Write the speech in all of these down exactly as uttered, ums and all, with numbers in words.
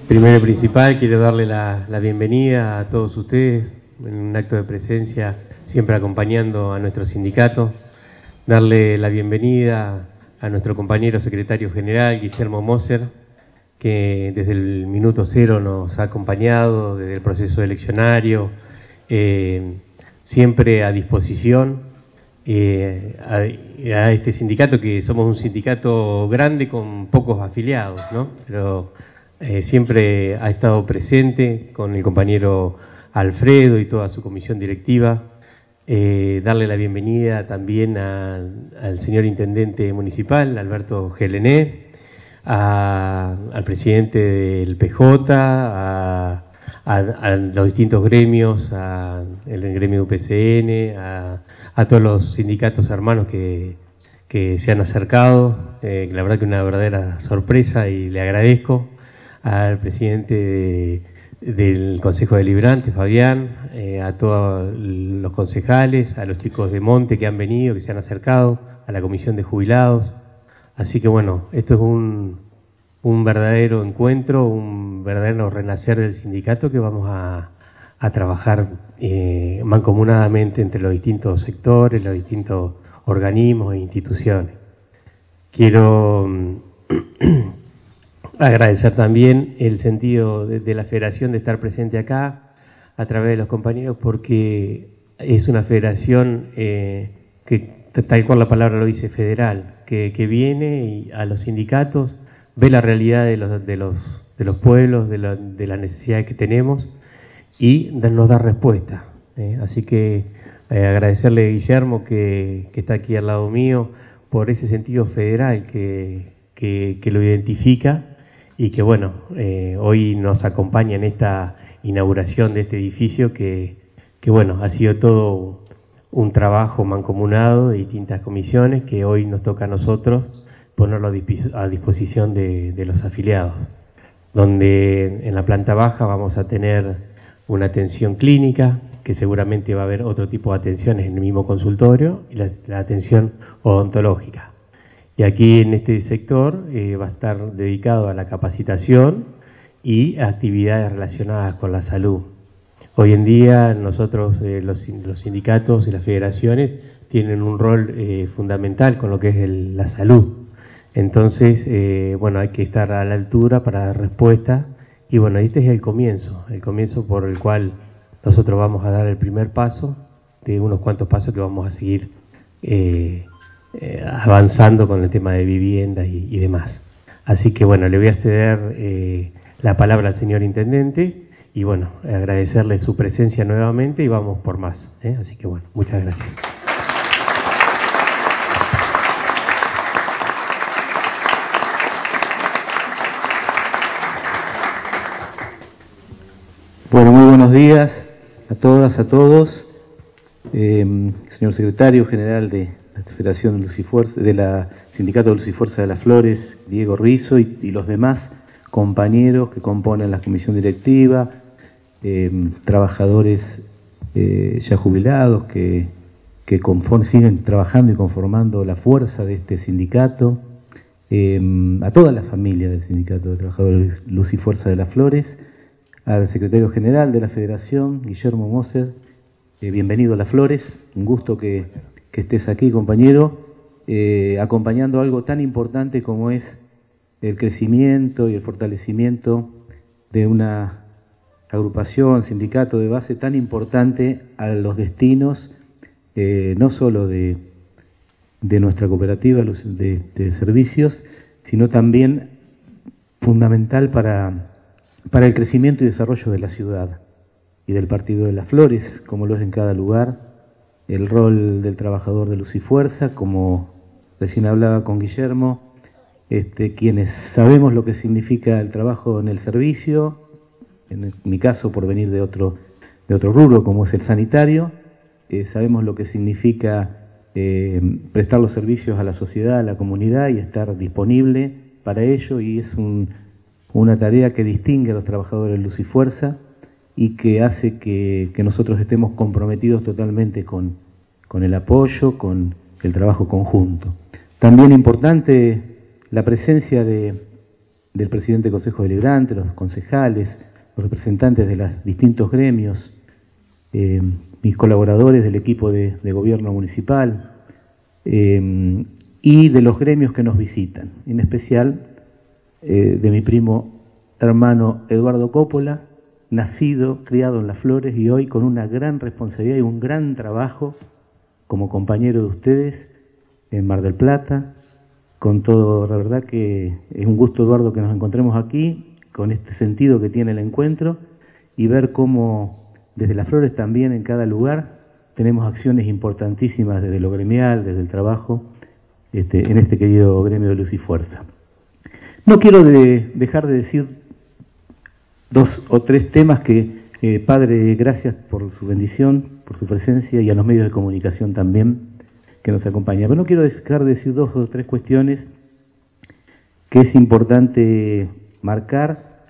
Primero y principal, quiero darle la, la bienvenida a todos ustedes en un acto de presencia, siempre acompañando a nuestro sindicato. Darle la bienvenida a nuestro compañero secretario general, Guillermo Moser, que desde el minuto cero nos ha acompañado, desde el proceso eleccionario, eh, siempre a disposición eh, a, a este sindicato, que somos un sindicato grande con pocos afiliados, ¿no? Pero eh, siempre ha estado presente con el compañero Alfredo y toda su comisión directiva. Eh, darle la bienvenida también a, al señor intendente municipal, Alberto Gelené, a, al presidente del P J, a, a, a los distintos gremios, a, el gremio U P C N, a, a todos los sindicatos hermanos que, que se han acercado, eh, la verdad que una verdadera sorpresa y le agradezco, al presidente de, del Consejo Deliberante, Fabián, eh, a todos los concejales, a los chicos de Monte que han venido, que se han acercado, a la comisión de jubilados. Así que bueno, esto es un, un verdadero encuentro, un verdadero renacer del sindicato que vamos a, a trabajar eh, mancomunadamente entre los distintos sectores, los distintos organismos e instituciones. Quiero agradecer también el sentido de, de la federación de estar presente acá a través de los compañeros, porque es una federación eh, que, tal cual la palabra lo dice, federal, que, que viene y a los sindicatos, ve la realidad de los, de los, de los pueblos, de, la, de las necesidades que tenemos y nos da respuesta. ¿eh? Así que eh, agradecerle a Guillermo, que, que está aquí al lado mío, por ese sentido federal que, que, que lo identifica y que bueno, eh, hoy nos acompaña en esta inauguración de este edificio que, que bueno, ha sido todo un trabajo mancomunado de distintas comisiones que hoy nos toca a nosotros ponerlo a disposición de, de los afiliados, donde en la planta baja vamos a tener una atención clínica, que seguramente va a haber otro tipo de atenciones en el mismo consultorio, y la, la atención odontológica. Y aquí en este sector eh, va a estar dedicado a la capacitación y a actividades relacionadas con la salud. Hoy en día nosotros, eh, los, los sindicatos y las federaciones, tienen un rol eh, fundamental con lo que es el, la salud. Entonces, eh, bueno, hay que estar a la altura para dar respuesta. Y bueno, este es el comienzo, el comienzo por el cual nosotros vamos a dar el primer paso de unos cuantos pasos que vamos a seguir eh, Eh, avanzando con el tema de vivienda y, y demás. Así que bueno, le voy a ceder eh, la palabra al señor intendente y bueno, agradecerle su presencia nuevamente y vamos por más. ¿eh? Así que bueno, muchas gracias. Bueno, muy buenos días a todas, a todos. Eh, señor secretario general de la Federación de Luz y Fuerza, de la Sindicato de Luz y Fuerza de las Flores, Diego Rizzo, y, y los demás compañeros que componen la comisión directiva, eh, trabajadores eh, ya jubilados que, que conform, siguen trabajando y conformando la fuerza de este sindicato, eh, a toda la familia del Sindicato de Trabajadores Luz y Fuerza de las Flores, al secretario general de la Federación, Guillermo Moser. Eh, bienvenido a Las Flores, un gusto que, que estés aquí, compañero, eh, acompañando algo tan importante como es el crecimiento y el fortalecimiento de una agrupación, sindicato de base tan importante a los destinos, eh, no solo de, de nuestra cooperativa de, de servicios, sino también fundamental para, para el crecimiento y desarrollo de la ciudad y del Partido de las Flores, como lo es en cada lugar, el rol del trabajador de Luz y Fuerza, como recién hablaba con Guillermo, este, quienes sabemos lo que significa el trabajo en el servicio, en mi caso por venir de otro, de otro rubro como es el sanitario, eh, sabemos lo que significa eh, prestar los servicios a la sociedad, a la comunidad y estar disponible para ello, y es un, una tarea que distingue a los trabajadores de Luz y Fuerza y que hace que, que nosotros estemos comprometidos totalmente con, con el apoyo, con el trabajo conjunto. También importante la presencia de, del presidente del Consejo Deliberante, los concejales, los representantes de los distintos gremios, eh, mis colaboradores del equipo de, de gobierno municipal eh, y de los gremios que nos visitan, en especial eh, de mi primo hermano Eduardo Coppola, nacido, criado en Las Flores y hoy con una gran responsabilidad y un gran trabajo como compañero de ustedes en Mar del Plata. Con todo, la verdad que es un gusto, Eduardo, que nos encontremos aquí, con este sentido que tiene el encuentro, y ver cómo desde Las Flores también en cada lugar tenemos acciones importantísimas desde lo gremial, desde el trabajo, este, en este querido gremio de Luz y Fuerza. No quiero de, dejar de decir dos o tres temas que, eh, Padre, gracias por su bendición, por su presencia, y a los medios de comunicación también que nos acompañan. Pero no quiero dejar de decir dos o tres cuestiones que es importante marcar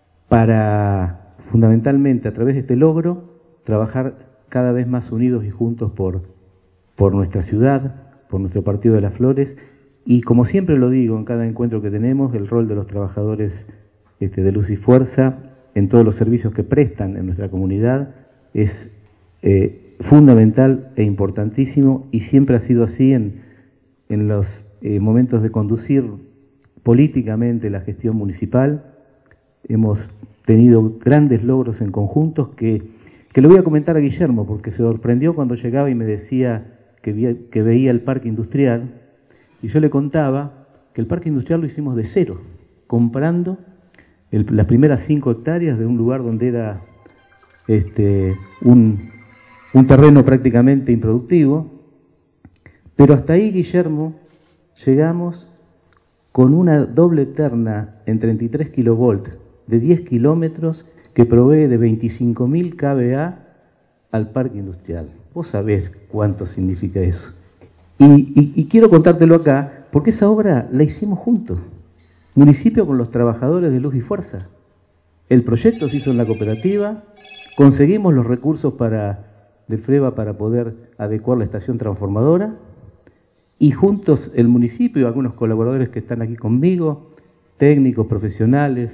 para, fundamentalmente, a través de este logro, trabajar cada vez más unidos y juntos por, por nuestra ciudad, por nuestro partido de Las Flores, y como siempre lo digo en cada encuentro que tenemos, el rol de los trabajadores este, de Luz y Fuerza en todos los servicios que prestan en nuestra comunidad es eh, fundamental e importantísimo, y siempre ha sido así en, en los eh, momentos de conducir políticamente la gestión municipal. Hemos tenido grandes logros en conjuntos que, que le voy a comentar a Guillermo, porque se sorprendió cuando llegaba y me decía que, vi, que veía el parque industrial, y yo le contaba que el parque industrial lo hicimos de cero, comprando el, las primeras cinco hectáreas de un lugar donde era este, un, un terreno prácticamente improductivo, pero hasta ahí, Guillermo, llegamos con una doble terna en treinta y tres kilovolts de diez kilómetros que provee de veinticinco mil kVA al parque industrial. Vos sabés cuánto significa eso. Y, y, y quiero contártelo acá, porque esa obra la hicimos juntos, municipio con los trabajadores de Luz y Fuerza. El proyecto se hizo en la cooperativa, conseguimos los recursos para, del FREVA para poder adecuar la estación transformadora, y juntos el municipio y algunos colaboradores que están aquí conmigo, técnicos, profesionales,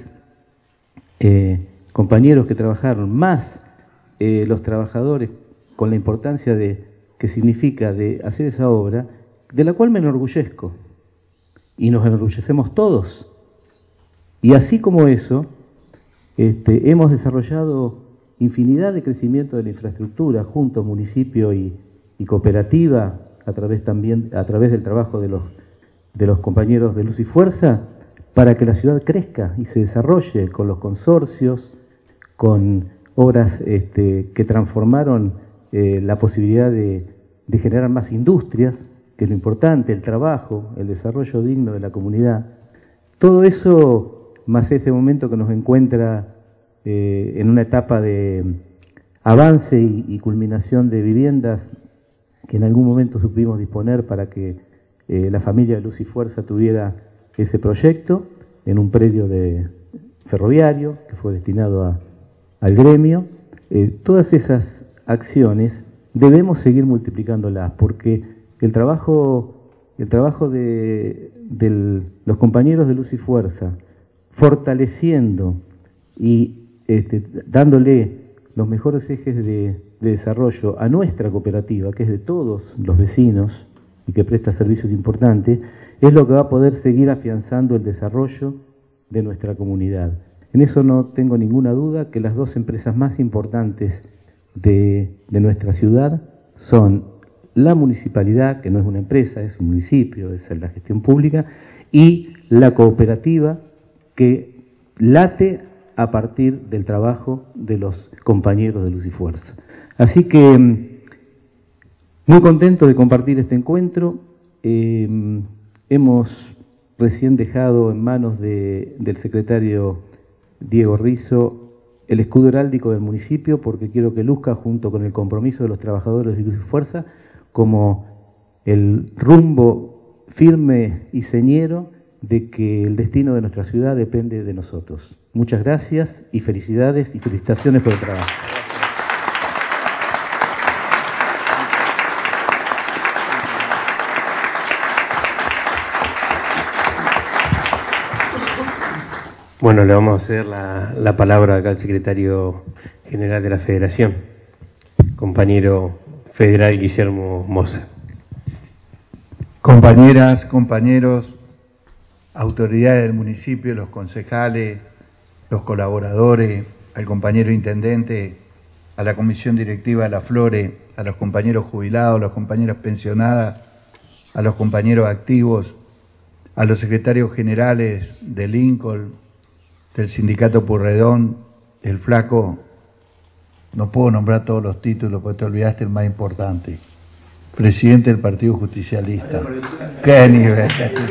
eh, compañeros que trabajaron, más eh, los trabajadores, con la importancia de que significa de hacer esa obra, de la cual me enorgullezco, y nos enorgullecemos todos. Y así como eso, este, hemos desarrollado infinidad de crecimiento de la infraestructura, juntos, municipio y, y cooperativa, a través también, a través del trabajo de los, de los compañeros de Luz y Fuerza, para que la ciudad crezca y se desarrolle con los consorcios, con obras este, que transformaron eh, la posibilidad de, de generar más industrias, que es lo importante, el trabajo, el desarrollo digno de la comunidad. Todo eso, más este momento que nos encuentra eh, en una etapa de avance y, y culminación de viviendas que en algún momento supimos disponer para que eh, la familia de Luz y Fuerza tuviera ese proyecto en un predio de ferroviario que fue destinado a, al gremio. Eh, todas esas acciones debemos seguir multiplicándolas, porque el trabajo, el trabajo de, de los compañeros de Luz y Fuerza, fortaleciendo y este, dándole los mejores ejes de, de desarrollo a nuestra cooperativa, que es de todos los vecinos y que presta servicios importantes, es lo que va a poder seguir afianzando el desarrollo de nuestra comunidad. En eso no tengo ninguna duda que las dos empresas más importantes de, de nuestra ciudad son la municipalidad, que no es una empresa, es un municipio, es la gestión pública, y la cooperativa, que late a partir del trabajo de los compañeros de Luz y Fuerza. Así que muy contento de compartir este encuentro. Eh, hemos recién dejado en manos de, del secretario Diego Rizo el escudo heráldico del municipio, porque quiero que luzca junto con el compromiso de los trabajadores de Luz y Fuerza como el rumbo firme y señero de que el destino de nuestra ciudad depende de nosotros. Muchas gracias y felicidades y felicitaciones por el trabajo. Bueno, le vamos a hacer la, la palabra acá al secretario general de la Federación, compañero federal Guillermo Moza. Compañeras, compañeros, autoridades del municipio, los concejales, los colaboradores, al compañero intendente, a la comisión directiva de la Flores, a los compañeros jubilados, a las compañeras pensionadas, a los compañeros activos, a los secretarios generales de Lincoln, del sindicato Purredón, el Flaco, no puedo nombrar todos los títulos porque te olvidaste el más importante, presidente del Partido Justicialista. ¡Qué nivel!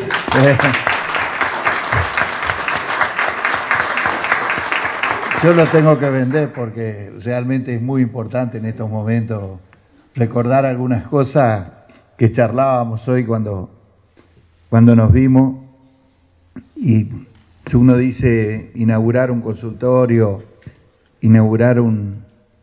Yo lo tengo que vender porque realmente es muy importante en estos momentos recordar algunas cosas que charlábamos hoy cuando, cuando nos vimos. Y uno dice inaugurar un consultorio, inaugurar un,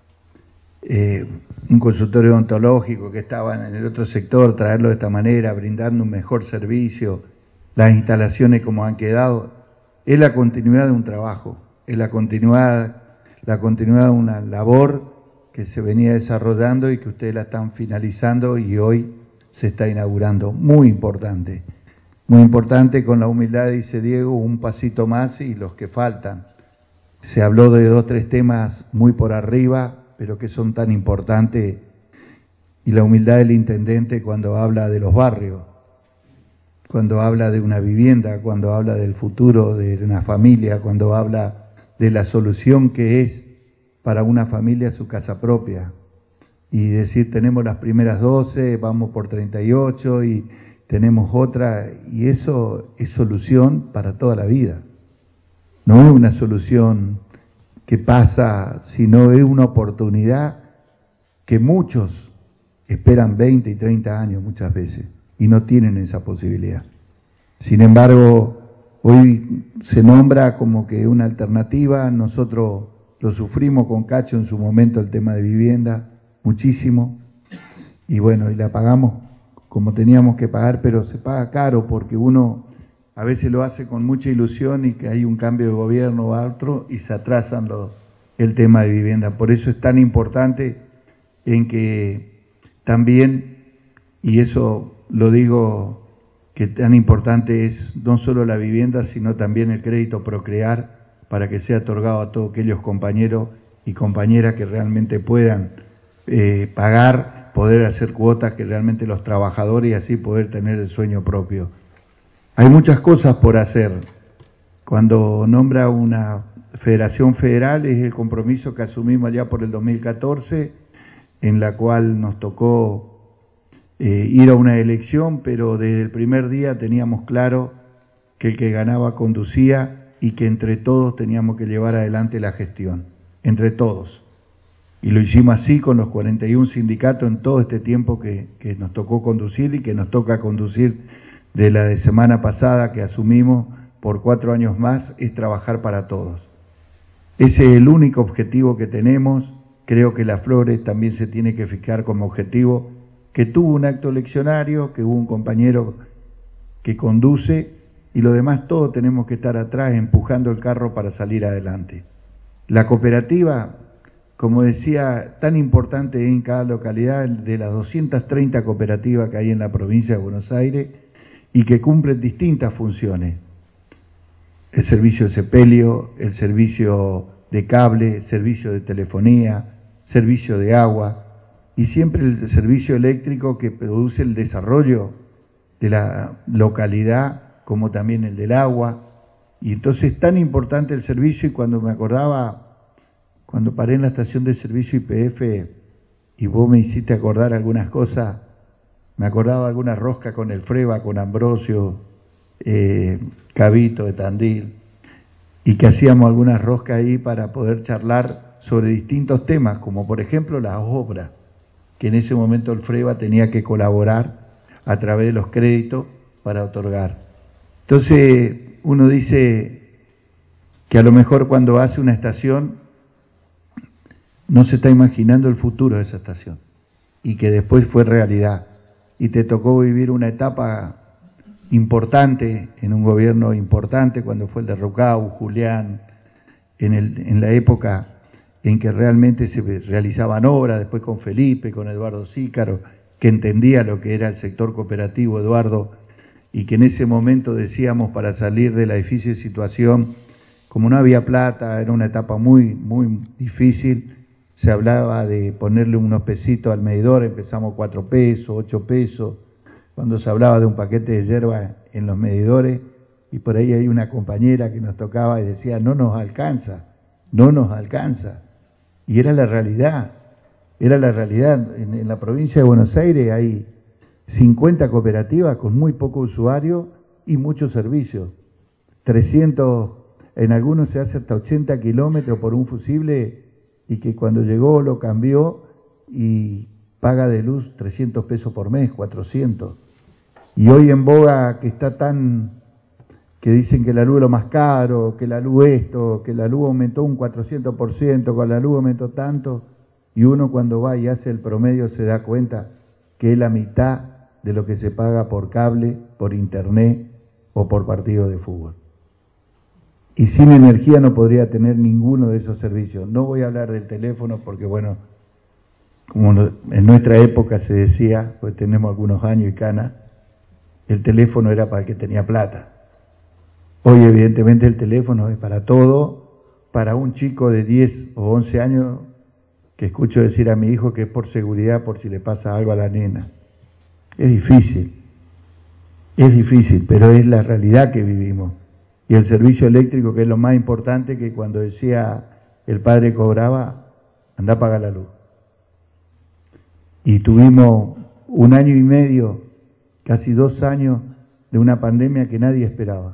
eh, un consultorio odontológico que estaba en el otro sector, traerlo de esta manera, brindando un mejor servicio, las instalaciones como han quedado, es la continuidad de un trabajo. Es la continuidad, la continuidad de una labor que se venía desarrollando y que ustedes la están finalizando y hoy se está inaugurando. Muy importante, muy importante, con la humildad, dice Diego, un pasito más y los que faltan. Se habló de dos, tres temas muy por arriba, pero que son tan importantes, y la humildad del intendente cuando habla de los barrios, cuando habla de una vivienda, cuando habla del futuro de una familia, cuando habla de la solución que es para una familia su casa propia. Y decir, tenemos las primeras doce, vamos por treinta y ocho y tenemos otra, y eso es solución para toda la vida. No es una solución que pasa, sino es una oportunidad que muchos esperan veinte y treinta años muchas veces y no tienen esa posibilidad. Sin embargo, hoy se nombra como que una alternativa. Nosotros lo sufrimos con Cacho en su momento, el tema de vivienda, muchísimo, y bueno, y la pagamos como teníamos que pagar, pero se paga caro porque uno a veces lo hace con mucha ilusión y que hay un cambio de gobierno o otro y se atrasan los, el tema de vivienda. Por eso es tan importante en que también, y eso lo digo, que tan importante es no solo la vivienda, sino también el crédito Procrear, para que sea otorgado a todos aquellos compañeros y compañeras que realmente puedan eh, pagar, poder hacer cuotas, que realmente los trabajadores, y así poder tener el sueño propio. Hay muchas cosas por hacer. Cuando nombra una federación federal, es el compromiso que asumimos ya por el dos mil catorce, en la cual nos tocó Eh, ir a una elección, pero desde el primer día teníamos claro que el que ganaba conducía y que entre todos teníamos que llevar adelante la gestión, entre todos. Y lo hicimos así con los cuarenta y uno sindicatos en todo este tiempo que, que nos tocó conducir y que nos toca conducir de la de semana pasada que asumimos por cuatro años más, es trabajar para todos. Ese es el único objetivo que tenemos. Creo que las Flores también se tiene que fijar como objetivo, que tuvo un acto eleccionario, que hubo un compañero que conduce, y lo demás todos tenemos que estar atrás empujando el carro para salir adelante. La cooperativa, como decía, tan importante en cada localidad, de las doscientas treinta cooperativas que hay en la provincia de Buenos Aires y que cumplen distintas funciones. El servicio de sepelio, el servicio de cable, servicio de telefonía, servicio de agua, y siempre el servicio eléctrico que produce el desarrollo de la localidad, como también el del agua. Y entonces es tan importante el servicio, y cuando me acordaba, cuando paré en la estación de servicio Y P F, y vos me hiciste acordar algunas cosas, me acordaba alguna rosca con el Freva, con Ambrosio, eh, Cabito de Tandil, y que hacíamos algunas roscas ahí para poder charlar sobre distintos temas, como por ejemplo las obras, que en ese momento el Freva tenía que colaborar a través de los créditos para otorgar. Entonces uno dice que a lo mejor cuando hace una estación no se está imaginando el futuro de esa estación, y que después fue realidad, y te tocó vivir una etapa importante, en un gobierno importante, cuando fue el de Rucau, Julián, en, el, en la época en que realmente se realizaban obras, después con Felipe, con Eduardo Sícaro, que entendía lo que era el sector cooperativo, Eduardo, y que en ese momento decíamos, para salir de la difícil situación, como no había plata, era una etapa muy, muy difícil, se hablaba de ponerle unos pesitos al medidor, empezamos cuatro pesos, ocho pesos, cuando se hablaba de un paquete de hierba en los medidores, y por ahí hay una compañera que nos tocaba y decía, no nos alcanza, no nos alcanza. Y era la realidad, era la realidad. En, en la provincia de Buenos Aires hay cincuenta cooperativas con muy poco usuario y muchos servicios. trescientos, en algunos se hace hasta ochenta kilómetros por un fusible, y que cuando llegó lo cambió y paga de luz trescientos pesos por mes, cuatrocientos. Y hoy en boga que está tan, que dicen que la luz es lo más caro, que la luz esto, que la luz aumentó un cuatrocientos por ciento, que la luz aumentó tanto, y uno cuando va y hace el promedio se da cuenta que es la mitad de lo que se paga por cable, por internet o por partido de fútbol. Y sin energía no podría tener ninguno de esos servicios. No voy a hablar del teléfono porque, bueno, como en nuestra época se decía, pues tenemos algunos años y cana, el teléfono era para el que tenía plata. Hoy evidentemente el teléfono es para todo, para un chico de diez o once años que escucho decir a mi hijo que es por seguridad, por si le pasa algo a la nena. Es difícil, es difícil, pero es la realidad que vivimos. Y el servicio eléctrico, que es lo más importante, que cuando decía el padre cobraba, anda a pagar la luz. Y tuvimos un año y medio, casi dos años, de una pandemia que nadie esperaba.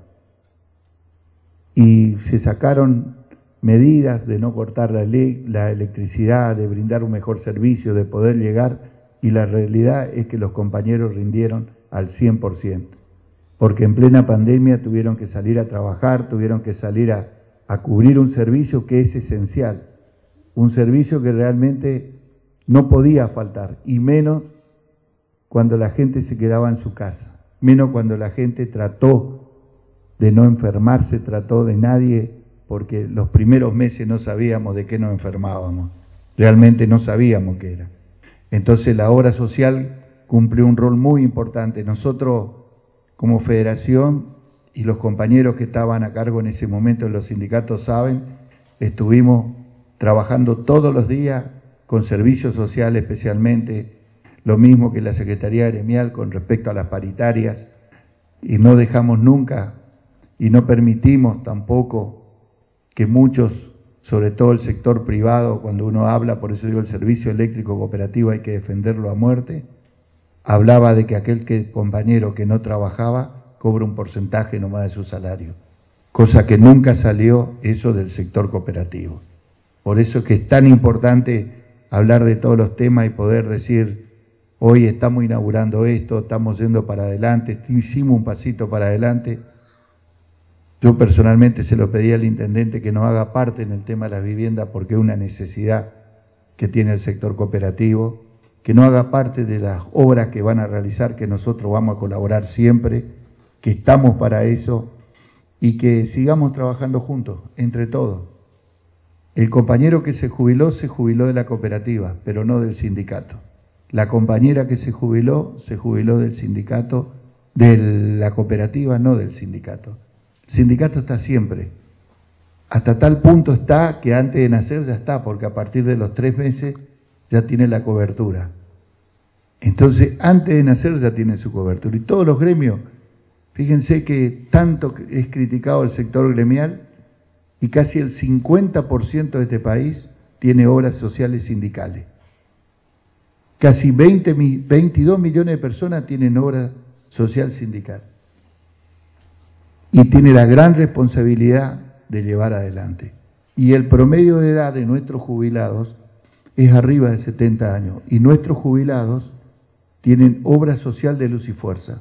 Y se sacaron medidas de no cortar la, ele la electricidad, de brindar un mejor servicio, de poder llegar, y la realidad es que los compañeros rindieron al cien por ciento. Porque en plena pandemia tuvieron que salir a trabajar, tuvieron que salir a, a cubrir un servicio que es esencial, un servicio que realmente no podía faltar, y menos cuando la gente se quedaba en su casa, menos cuando la gente trató de no enfermarse, trató de nadie, porque los primeros meses no sabíamos de qué nos enfermábamos, realmente no sabíamos qué era. Entonces la obra social cumplió un rol muy importante. Nosotros, como federación, y los compañeros que estaban a cargo en ese momento en los sindicatos saben, estuvimos trabajando todos los días con servicios sociales especialmente, lo mismo que la Secretaría Gremial con respecto a las paritarias, y no dejamos nunca y no permitimos tampoco que muchos, sobre todo el sector privado, cuando uno habla, por eso digo el servicio eléctrico cooperativo hay que defenderlo a muerte, hablaba de que aquel que, compañero que no trabajaba cobra un porcentaje nomás de su salario, cosa que nunca salió eso del sector cooperativo. Por eso es que es tan importante hablar de todos los temas y poder decir, hoy estamos inaugurando esto, estamos yendo para adelante, hicimos un pasito para adelante. Yo personalmente se lo pedí al intendente que nos haga parte en el tema de las viviendas porque es una necesidad que tiene el sector cooperativo, que no haga parte de las obras que van a realizar, que nosotros vamos a colaborar siempre, que estamos para eso y que sigamos trabajando juntos, entre todos. El compañero que se jubiló, se jubiló de la cooperativa, pero no del sindicato. La compañera que se jubiló, se jubiló del sindicato, de la cooperativa, no del sindicato. El sindicato está siempre. Hasta tal punto está que antes de nacer ya está, porque a partir de los tres meses ya tiene la cobertura. Entonces, antes de nacer ya tiene su cobertura. Y todos los gremios, fíjense que tanto es criticado el sector gremial y casi el cincuenta por ciento de este país tiene obras sociales sindicales. Casi veinte, veintidós millones de personas tienen obra social sindical. Y tiene la gran responsabilidad de llevar adelante. Y el promedio de edad de nuestros jubilados es arriba de setenta años. Y nuestros jubilados tienen obra social de luz y fuerza.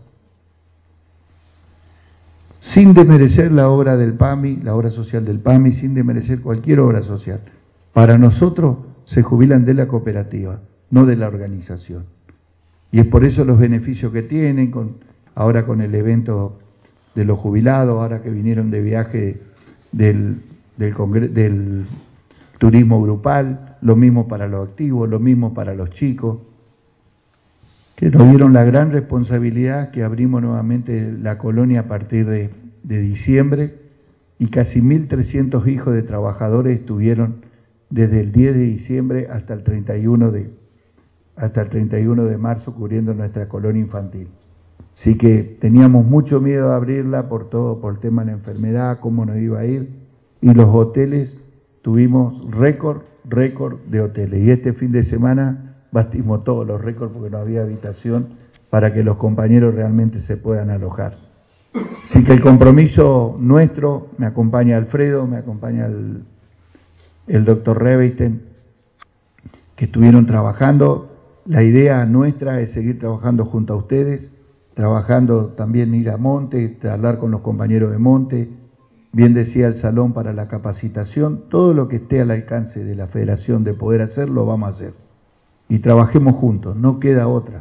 Sin desmerecer la obra del P A M I, la obra social del P A M I, sin desmerecer cualquier obra social. Para nosotros se jubilan de la cooperativa, no de la organización. Y es por eso los beneficios que tienen, con ahora con el evento de los jubilados, ahora que vinieron de viaje del, del, congre del turismo grupal, lo mismo para los activos, lo mismo para los chicos, que nos dieron la gran responsabilidad que abrimos nuevamente la colonia a partir de, de diciembre, y casi mil trescientos hijos de trabajadores estuvieron desde el diez de diciembre hasta el treinta y uno de, hasta el treinta y uno de marzo cubriendo nuestra colonia infantil. Así que teníamos mucho miedo de abrirla por todo, por el tema de la enfermedad, cómo nos iba a ir, y los hoteles, tuvimos récord, récord de hoteles, y este fin de semana batimos todos los récords porque no había habitación para que los compañeros realmente se puedan alojar. Así que el compromiso nuestro, me acompaña Alfredo, me acompaña el, el doctor Rebeisten, que estuvieron trabajando. La idea nuestra es seguir trabajando junto a ustedes, trabajando también ir a Monte, hablar con los compañeros de Monte, bien decía el salón para la capacitación, todo lo que esté al alcance de la federación de poder hacer, lo vamos a hacer. Y trabajemos juntos, no queda otra.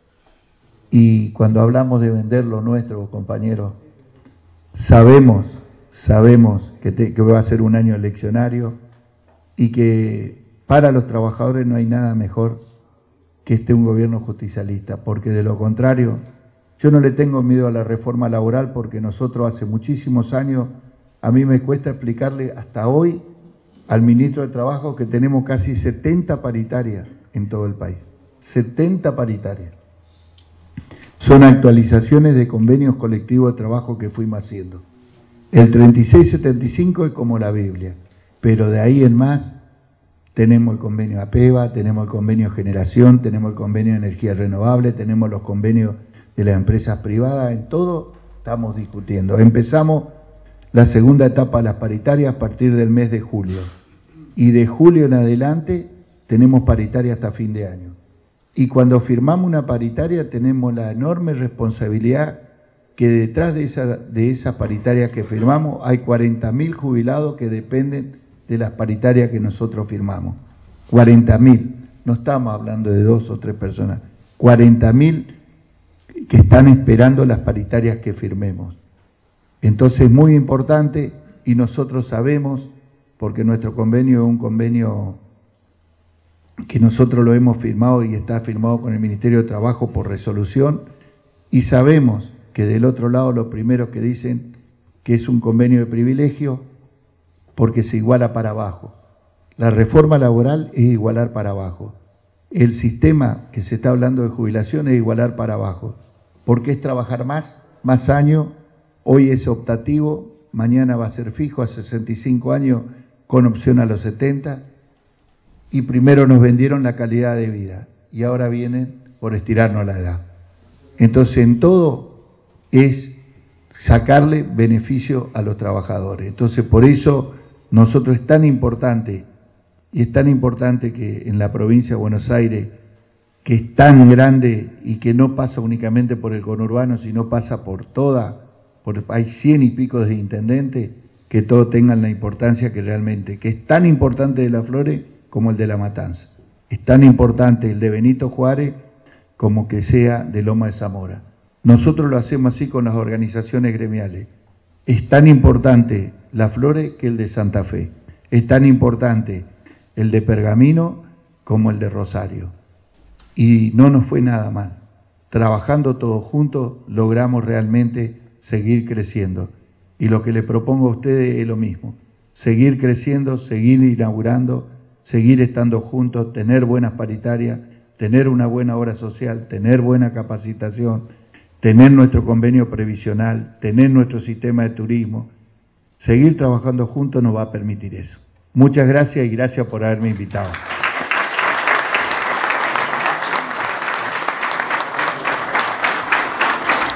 Y cuando hablamos de vender lo nuestro, compañeros, sabemos, sabemos que, te, que va a ser un año eleccionario y que para los trabajadores no hay nada mejor que esté un gobierno justicialista, porque de lo contrario, yo no le tengo miedo a la reforma laboral, porque nosotros hace muchísimos años, a mí me cuesta explicarle hasta hoy al ministro de Trabajo que tenemos casi setenta paritarias en todo el país, setenta paritarias. Son actualizaciones de convenios colectivos de trabajo que fuimos haciendo. El treinta y seis setenta y cinco es como la Biblia, pero de ahí en más tenemos el convenio APEVA, tenemos el convenio Generación, tenemos el convenio de Energía Renovable, tenemos los convenios de las empresas privadas, en todo estamos discutiendo. Empezamos la segunda etapa de las paritarias a partir del mes de julio, y de julio en adelante tenemos paritaria hasta fin de año. Y cuando firmamos una paritaria tenemos la enorme responsabilidad que detrás de esa, de esa paritaria que firmamos hay cuarenta mil jubilados que dependen de las paritarias que nosotros firmamos. cuarenta mil, no estamos hablando de dos o tres personas, cuarenta mil que están esperando las paritarias que firmemos. Entonces es muy importante, y nosotros sabemos, porque nuestro convenio es un convenio que nosotros lo hemos firmado y está firmado con el Ministerio de Trabajo por resolución, y sabemos que del otro lado lo primero que dicen que es un convenio de privilegio porque se iguala para abajo. La reforma laboral es igualar para abajo. El sistema que se está hablando de jubilación es igualar para abajo, porque es trabajar más, más años, hoy es optativo, mañana va a ser fijo a sesenta y cinco años con opción a los setenta, y primero nos vendieron la calidad de vida y ahora vienen por estirarnos la edad. Entonces en todo es sacarle beneficio a los trabajadores. Entonces por eso nosotros es tan importante, y es tan importante que en la provincia de Buenos Aires, que es tan grande y que no pasa únicamente por el conurbano, sino pasa por toda, por, hay cien y pico de intendentes, que todos tengan la importancia que realmente, que es tan importante de Las Flores como el de La Matanza. Es tan importante el de Benito Juárez como que sea de Loma de Zamora. Nosotros lo hacemos así con las organizaciones gremiales. Es tan importante Las Flores que el de Santa Fe. Es tan importante el de Pergamino como el de Rosario. Y no nos fue nada mal. Trabajando todos juntos logramos realmente seguir creciendo. Y lo que le propongo a ustedes es lo mismo. Seguir creciendo, seguir inaugurando, seguir estando juntos, tener buenas paritarias, tener una buena obra social, tener buena capacitación, tener nuestro convenio previsional, tener nuestro sistema de turismo. Seguir trabajando juntos nos va a permitir eso. Muchas gracias y gracias por haberme invitado.